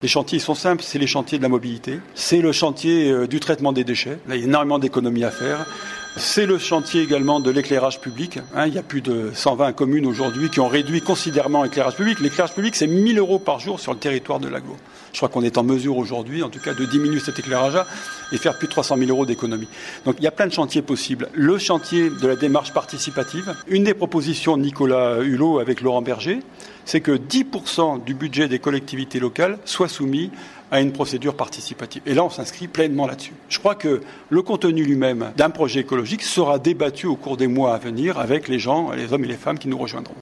Les chantiers sont simples, c'est les chantiers de la mobilité, c'est le chantier du traitement des déchets. Là, il y a énormément d'économies à faire. C'est le chantier également de l'éclairage public. Il y a plus de 120 communes aujourd'hui qui ont réduit considérablement l'éclairage public. L'éclairage public, c'est 1 000 € par jour sur le territoire de l'Aglo. Je crois qu'on est en mesure aujourd'hui, en tout cas, de diminuer cet éclairage-là et faire plus de 300 000 € d'économie. Donc il y a plein de chantiers possibles. Le chantier de la démarche participative, une des propositions de Nicolas Hulot avec Laurent Berger, c'est que 10% du budget des collectivités locales soit soumis à une procédure participative. Et là, on s'inscrit pleinement là-dessus. Je crois que le contenu lui-même d'un projet écologique sera débattu au cours des mois à venir avec les gens, les hommes et les femmes qui nous rejoindront.